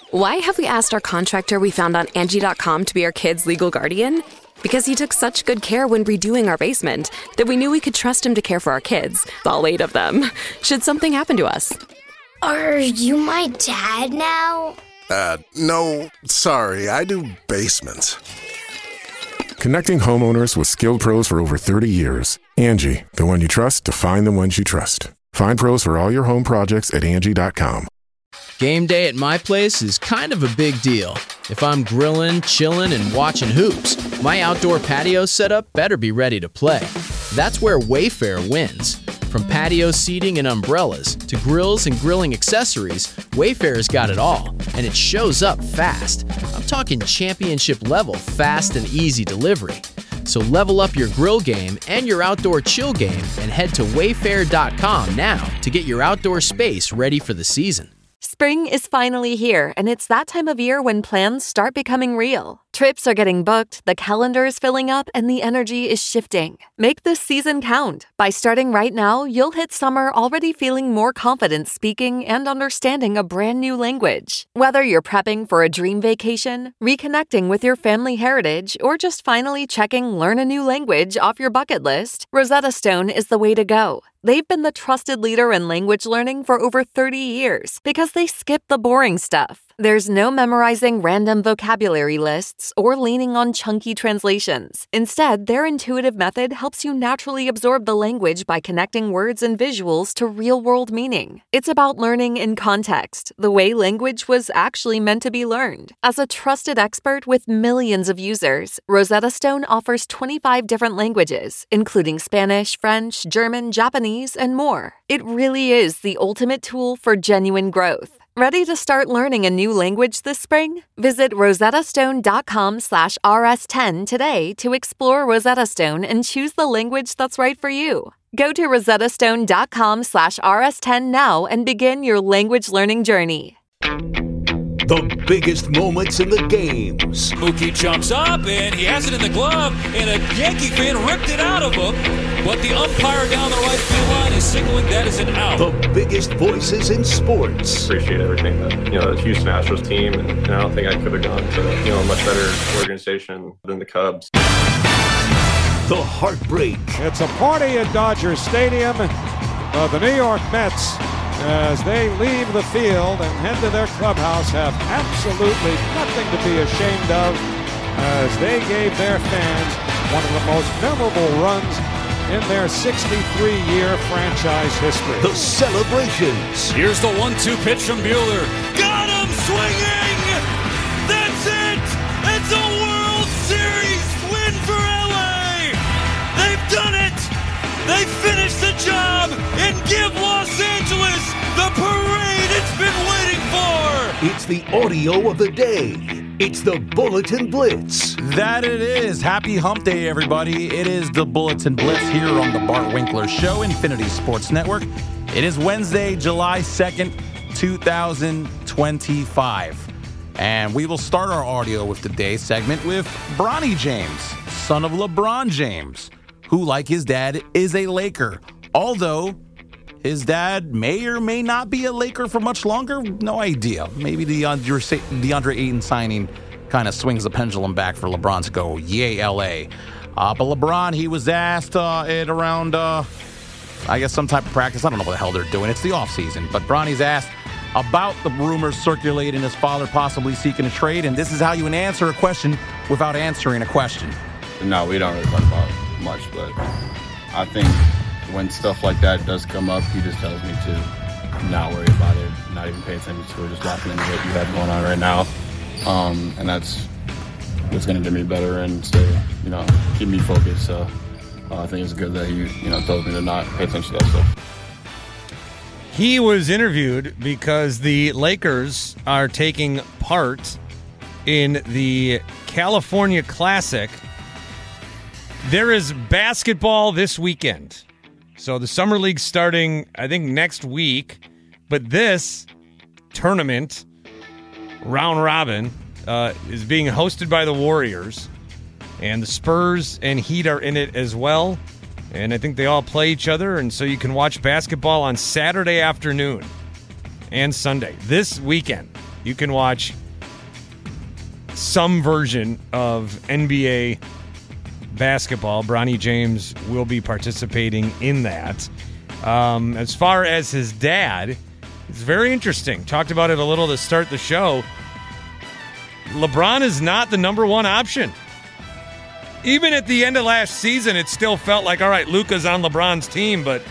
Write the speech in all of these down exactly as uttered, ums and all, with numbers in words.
Why have we asked our contractor we found on Angie dot com to be our kids' legal guardian? Because he took such good care when redoing our basement that we knew we could trust him to care for our kids, all eight of them, should something happen to us. Are you my dad now? Uh, no, sorry, I do basements. Connecting homeowners with skilled pros for over thirty years. Angie, the one you trust to find the ones you trust. Find pros for all your home projects at Angie dot com. Game day at my place is kind of a big deal. If I'm grilling, chilling, and watching hoops, my outdoor patio setup better be ready to play. That's where Wayfair wins. From patio seating and umbrellas to grills and grilling accessories, Wayfair's got it all, and it shows up fast. I'm talking championship level fast and easy delivery. So level up your grill game and your outdoor chill game and head to wayfair dot com now to get your outdoor space ready for the season. Spring is finally here, and it's that time of year when plans start becoming real. Trips are getting booked, the calendar is filling up, and the energy is shifting. Make this season count. By starting right now, you'll hit summer already feeling more confident speaking and understanding a brand new language. Whether you're prepping for a dream vacation, reconnecting with your family heritage, or just finally checking learn a new language off your bucket list, Rosetta Stone is the way to go. They've been the trusted leader in language learning for over thirty years because they skip the boring stuff. There's no memorizing random vocabulary lists or leaning on chunky translations. Instead, their intuitive method helps you naturally absorb the language by connecting words and visuals to real-world meaning. It's about learning in context, the way language was actually meant to be learned. As a trusted expert with millions of users, Rosetta Stone offers twenty-five different languages, including Spanish, French, German, Japanese, and more. It really is the ultimate tool for genuine growth. Ready to start learning a new language this spring? Visit rosettastone.com slash rs10 today to explore Rosetta Stone and choose the language that's right for you. Go to rosettastone.com slash rs10 now and begin your language learning journey. The biggest moments in the games. Mookie jumps up and he has it in the glove, and a Yankee fan ripped it out of him. But the umpire down the right field line is signaling that is an out. The biggest voices in sports. Appreciate everything that, you know, the Houston Astros team, and, and I don't think I could have gone to, you know, a much better organization than the Cubs. The heartbreak. It's a party at Dodger Stadium. Uh, the New York Mets, as they leave the field and head to their clubhouse, have absolutely nothing to be ashamed of, as they gave their fans one of the most memorable runs in their sixty-three year franchise history. The celebrations. Here's the one two pitch from Buehler. Got him swinging! That's it! It's a World Series win for L A! They've done it! They finished the job and give Los Angeles the parade it's been waiting for! It's the audio of the day. It's the Bulletin Blitz. That it is. Happy hump day, everybody. It is the Bulletin Blitz here on the Bart Winkler Show, Infinity Sports Network. It is Wednesday, July second, two thousand twenty-five. And we will start our audio with the day segment with Bronny James, son of LeBron James, who, like his dad, is a Laker. Although his dad may or may not be a Laker for much longer. No idea. Maybe the DeAndre, DeAndre Ayton signing kind of swings the pendulum back for LeBron to go, yay, L A. Uh, but LeBron, he was asked uh, at around, uh, I guess, some type of practice. I don't know what the hell they're doing. It's the offseason. But Bronny's asked about the rumors circulating his father possibly seeking a trade. And this is how you would answer a question without answering a question. No, we don't really talk about it much, but I think when stuff like that does come up, he just tells me to not worry about it, not even pay attention to it, just locking into what you have going on right now. Um, and that's what's going to get me better and stay, you know, keep me focused. So uh, I think it's good that he, you know, told me to not pay attention to that stuff. He was interviewed because the Lakers are taking part in the California Classic. There is basketball this weekend. So the Summer League's starting, I think, next week. But this tournament, round robin, uh, is being hosted by the Warriors. And the Spurs and Heat are in it as well. And I think they all play each other. And so you can watch basketball on Saturday afternoon and Sunday. This weekend, You can watch some version of N B A basketball. Bronny James will be participating in that. Um, as far as his dad, it's very interesting. Talked about it a little to start the show. LeBron is not the number one option. Even at the end of last season, it still felt like, all right, Luka's on LeBron's team, but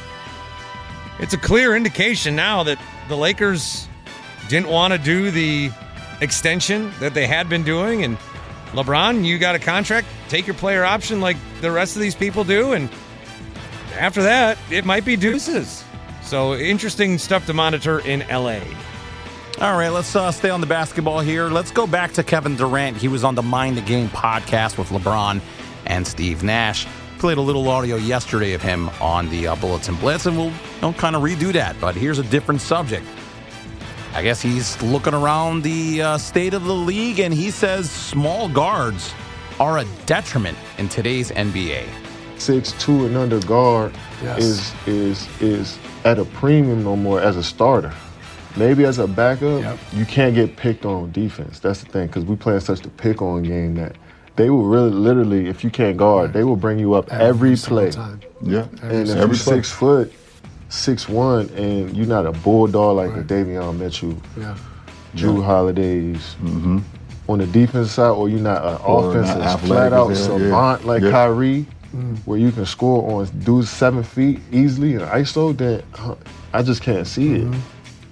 it's a clear indication now that the Lakers didn't want to do the extension that they had been doing. And LeBron, you got a contract, take your player option like the rest of these people do. And after that, it might be deuces. So interesting stuff to monitor in L A. All right, let's uh, stay on the basketball here. Let's go back to Kevin Durant. He was on the Mind the Game podcast with LeBron and Steve Nash. Played a little audio yesterday of him on the uh, Bulletin Blitz, and we'll you know, kind of redo that. But here's a different subject. I guess he's looking around the uh, state of the league, and he says small guards are a detriment in today's N B A. six two and under guard yes. is is is at a premium no more as a starter. Maybe as a backup, yep. you can't get picked on defense. That's the thing, because we play such a pick-on game that they will really, literally, if you can't guard, they will bring you up every, every play. Time. Yeah, every and if you're six foot, six one, and you're not a bulldog like right. a Davion Mitchell, yeah. Drew yeah. Holidays, mm-hmm. on the defensive side, or you're not an or offensive not flat-out savant yeah. like yeah. Kyrie, mm. where you can score on dudes seven feet easily in I S O, then I just can't see mm-hmm. it.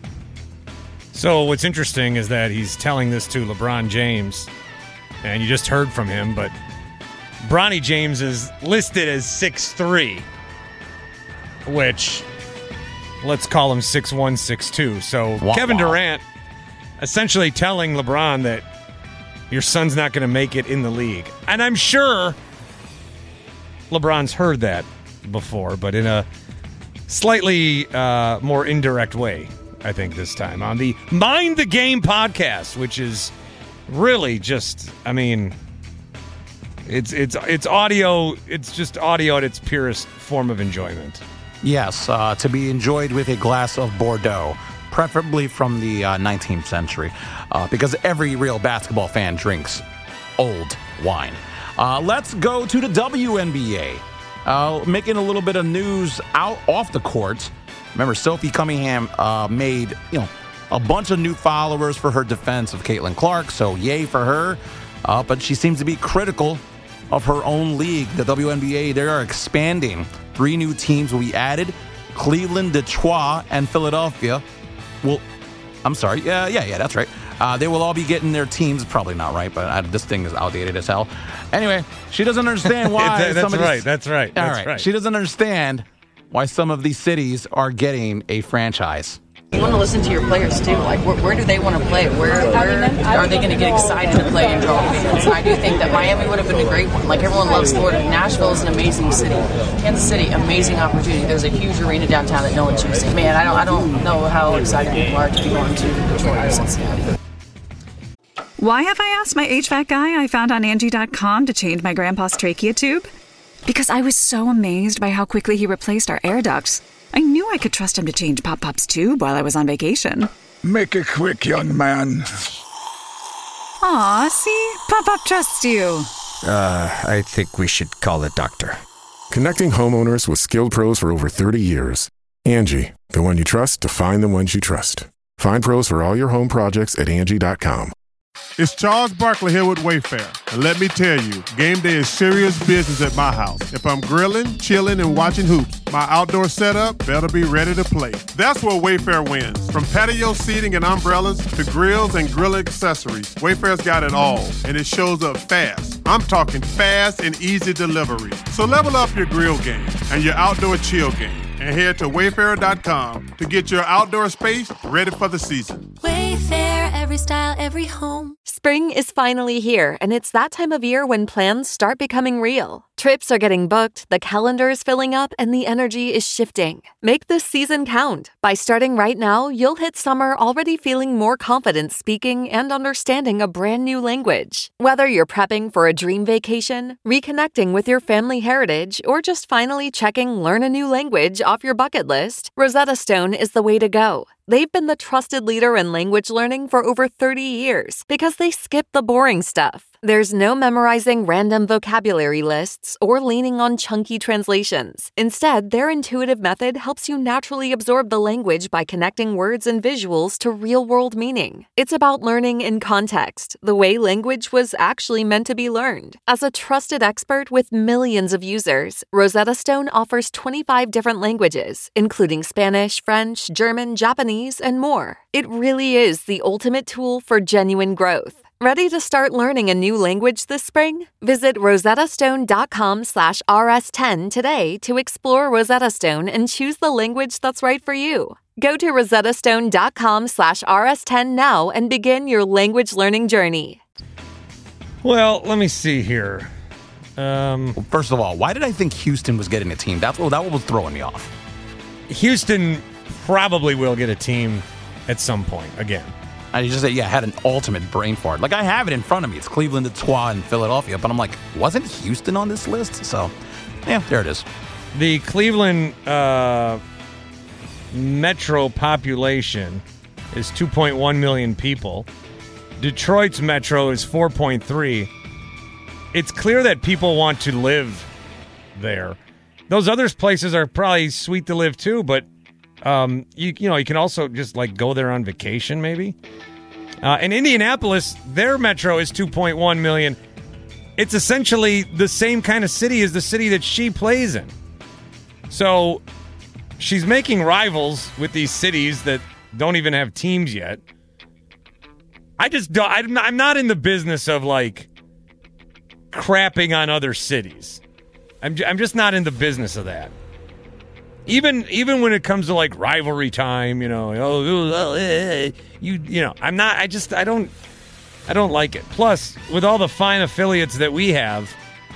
So what's interesting is that he's telling this to LeBron James, and you just heard from him, but Bronny James is listed as six three, which, let's call him six one, six two. So wow, Kevin wow. Durant essentially telling LeBron that your son's not going to make it in the league. And I'm sure LeBron's heard that before, but in a slightly uh, more indirect way. I think this time on the Mind the Game podcast, which is really just, I mean, it's it's it's audio. It's just audio at its purest form of enjoyment. Yes, uh, to be enjoyed with a glass of Bordeaux, preferably from the uh, nineteenth century, uh, because every real basketball fan drinks old wine. Uh, let's go to the W N B A. Uh, making a little bit of news out off the court. Remember, Sophie Cunningham uh, made, you know, a bunch of new followers for her defense of Caitlin Clark, so yay for her. Uh, but she seems to be critical of her own league, the W N B A. They are expanding. Three new teams will be added. Cleveland, Detroit, and Philadelphia will, I'm sorry, yeah, yeah, yeah, that's right. Uh, they will all be getting their teams. Probably not right, but uh, this thing is outdated as hell. Anyway, she doesn't understand why. that's some of right, these, that's right, all that's right. right. She doesn't understand why some of these cities are getting a franchise. You want to listen to your players too. Like, where, where do they want to play? Where, where are they going to get excited to play and draw fans? I do think that Miami would have been a great one. Like, everyone loves Florida. Nashville is an amazing city. Kansas City, amazing opportunity. There's a huge arena downtown that no one's using. Man, I don't, I don't know how excited people are to be going to Detroit or Cincinnati. Why have I asked my H V A C guy I found on Angie dot com to change my grandpa's trachea tube? Because I was so amazed by how quickly he replaced our air ducts. I knew I could trust him to change Pop Pop's tube while I was on vacation. Make it quick, young man. Aw, see? Pop Pop trusts you. Uh, I think we should call a doctor. Connecting homeowners with skilled pros for over thirty years. Angie, the one you trust to find the ones you trust. Find pros for all your home projects at Angie dot com. It's Charles Barkley here with Wayfair. And let me tell you, game day is serious business at my house. If I'm grilling, chilling, and watching hoops, my outdoor setup better be ready to play. That's where Wayfair wins. From patio seating and umbrellas to grills and grill accessories, Wayfair's got it all, and it shows up fast. I'm talking fast and easy delivery. So level up your grill game and your outdoor chill game, and head to wayfair dot com to get your outdoor space ready for the season. Wayfair, every style, every home. Spring is finally here, and it's that time of year when plans start becoming real. Trips are getting booked, the calendar is filling up, and the energy is shifting. Make this season count. By starting right now, you'll hit summer already feeling more confident speaking and understanding a brand new language. Whether you're prepping for a dream vacation, reconnecting with your family heritage, or just finally checking learn a new language off your bucket list, Rosetta Stone is the way to go. They've been the trusted leader in language learning for over thirty years because they skip the boring stuff. There's no memorizing random vocabulary lists or leaning on chunky translations. Instead, their intuitive method helps you naturally absorb the language by connecting words and visuals to real-world meaning. It's about learning in context, the way language was actually meant to be learned. As a trusted expert with millions of users, Rosetta Stone offers twenty-five different languages, including Spanish, French, German, Japanese, and more. It really is the ultimate tool for genuine growth. Ready to start learning a new language this spring? Visit rosettastone.com slash rs10 today to explore Rosetta Stone and choose the language that's right for you. Go to rosettastone.com slash rs10 now and begin your language learning journey. Well, let me see here. Um, well, first of all, why did I think Houston was getting a team? That's what, that was throwing me off. Houston probably will get a team at some point again. I just said, yeah, I had an ultimate brain fart. Like, I have it in front of me. It's Cleveland, Detroit, and Philadelphia. But I'm like, wasn't Houston on this list? So, yeah, there it is. The Cleveland uh, metro population is two point one million people. Detroit's metro is four point three. It's clear that people want to live there. Those other places are probably sweet to live too, but Um, you you know, you can also just, like, go there on vacation, maybe. Uh, in Indianapolis, their metro is two point one million. It's essentially the same kind of city as the city that she plays in. So she's making rivals with these cities that don't even have teams yet. I just don't, I'm not, I'm not in the business of, like, crapping on other cities. I'm j- I'm just not in the business of that. Even even when it comes to, like, rivalry time, you know, oh, oh, eh, you you know, I'm not. I just I don't I don't like it. Plus, with all the fine affiliates that we have,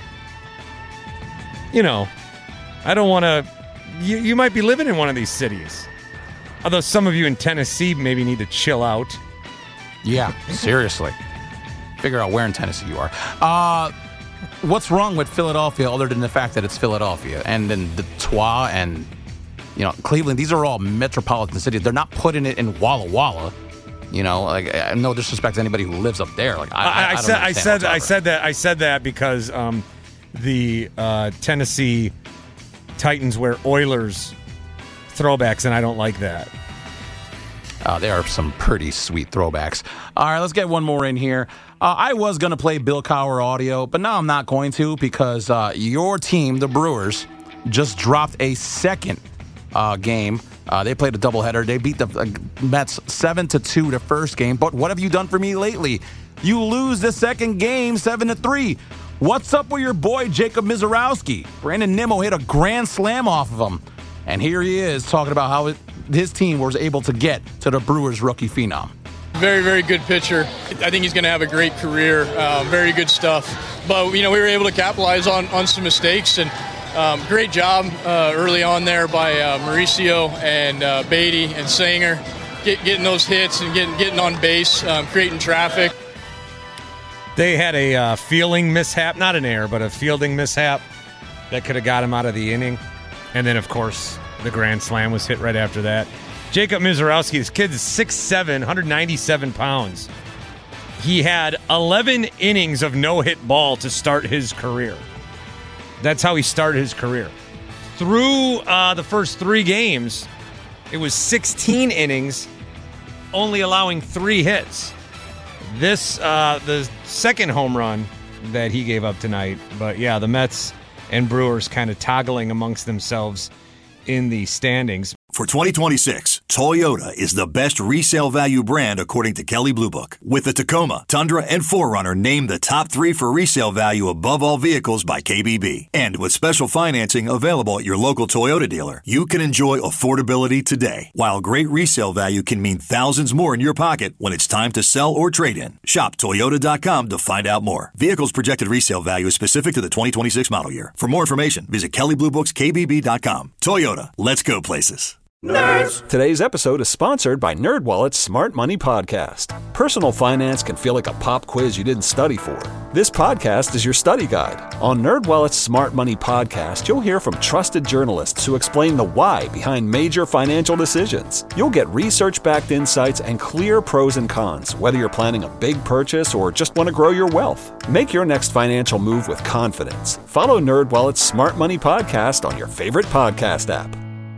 you know, I don't want to. You you might be living in one of these cities, although some of you in Tennessee maybe need to chill out. Yeah, seriously. Figure out where in Tennessee you are. Uh, what's wrong with Philadelphia other than the fact that it's Philadelphia and then Detroit and, you know, Cleveland? These are all metropolitan cities. They're not putting it in Walla Walla. You know, like, no disrespect to anybody who lives up there. Like, I, I, I, I said, I said, I said that, I said that because um, the uh, Tennessee Titans wear Oilers throwbacks, and I don't like that. Uh, there are some pretty sweet throwbacks. All right, let's get one more in here. Uh, I was going to play Bill Cowher audio, but now I'm not going to because uh, your team, the Brewers, just dropped a second uh, game. Uh, they played a doubleheader. They beat the uh, Mets seven to two the first game. But what have you done for me lately? You lose the second game seven to three. What's up with your boy Jacob Misiorowski? Brandon Nimmo hit a grand slam off of him. And here he is talking about how it, his team was able to get to the Brewers rookie phenom. Very, very good pitcher. I think he's going to have a great career. Uh, very good stuff. But, you know, we were able to capitalize on, on some mistakes. And um, great job uh, early on there by uh, Mauricio and uh, Beatty and Sanger, get, getting those hits and getting getting on base, um, creating traffic. They had a uh, fielding mishap, not an error, but a fielding mishap that could have got him out of the inning. And then, of course, the grand slam was hit right after that. Jacob Misiorowski, this kid is six foot seven, one hundred ninety-seven pounds. He had eleven innings of no-hit ball to start his career. That's how he started his career. Through uh, the first three games, it was sixteen innings, only allowing three hits. This, uh, the second home run that he gave up tonight. But, yeah, the Mets and Brewers kind of toggling amongst themselves in the standings. For twenty twenty-six, Toyota is the best resale value brand according to Kelley Blue Book. With the Tacoma, Tundra, and four runner named the top three for resale value above all vehicles by K B B. And with special financing available at your local Toyota dealer, you can enjoy affordability today, while great resale value can mean thousands more in your pocket when it's time to sell or trade in. Shop Toyota dot com to find out more. Vehicles projected resale value is specific to the twenty twenty-six model year. For more information, visit Kelley Blue Books K B B dot com. Toyota, let's go places. Nerds! Today's episode is sponsored by NerdWallet's Smart Money Podcast. Personal finance can feel like a pop quiz you didn't study for. This podcast is your study guide. On NerdWallet's Smart Money Podcast, you'll hear from trusted journalists who explain the why behind major financial decisions. You'll get research-backed insights and clear pros and cons, whether you're planning a big purchase or just want to grow your wealth. Make your next financial move with confidence. Follow NerdWallet's Smart Money Podcast on your favorite podcast app.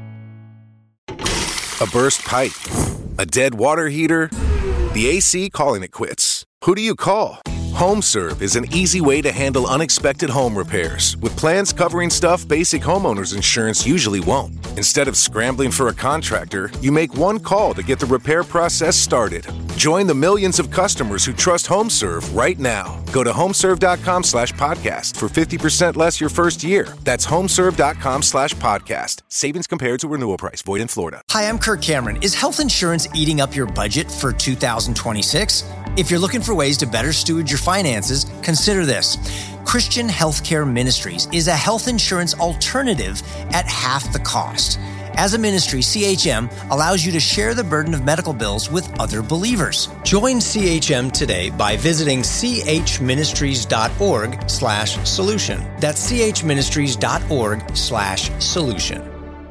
A burst pipe, a dead water heater, the A C calling it quits. Who do you call? HomeServe is an easy way to handle unexpected home repairs with plans covering stuff basic homeowners insurance usually won't. Instead of scrambling for a contractor, you make one call to get the repair process started. Join the millions of customers who trust HomeServe right now. Go to homeserve.com slash podcast for fifty percent less your first year. That's homeserve.com slash podcast. Savings compared to renewal price. Void in Florida. Hi, I'm Kirk Cameron. Is health insurance eating up your budget for two thousand twenty-six? If you're looking for ways to better steward your finances, consider this. Christian Healthcare Ministries is a health insurance alternative at half the cost. As a ministry, C H M allows you to share the burden of medical bills with other believers. Join C H M today by visiting chministries.org slash solution. That's chministries.org slash solution.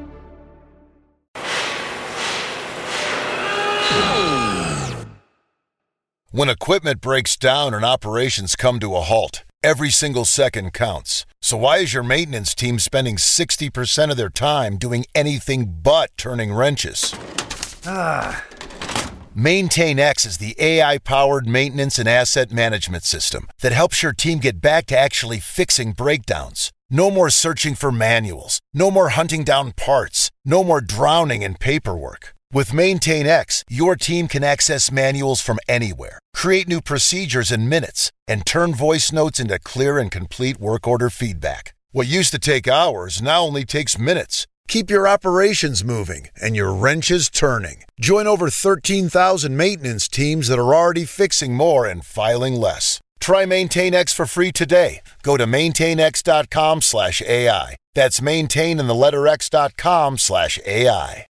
When equipment breaks down and operations come to a halt, every single second counts. So why is your maintenance team spending sixty percent of their time doing anything but turning wrenches? Ah. MaintainX is the A I-powered maintenance and asset management system that helps your team get back to actually fixing breakdowns. No more searching for manuals. No more hunting down parts. No more drowning in paperwork. With MaintainX, your team can access manuals from anywhere, create new procedures in minutes, and turn voice notes into clear and complete work order feedback. What used to take hours now only takes minutes. Keep your operations moving and your wrenches turning. Join over thirteen thousand maintenance teams that are already fixing more and filing less. Try MaintainX for free today. Go to maintainx.com slash AI. That's maintain in the letter X dot com slash AI.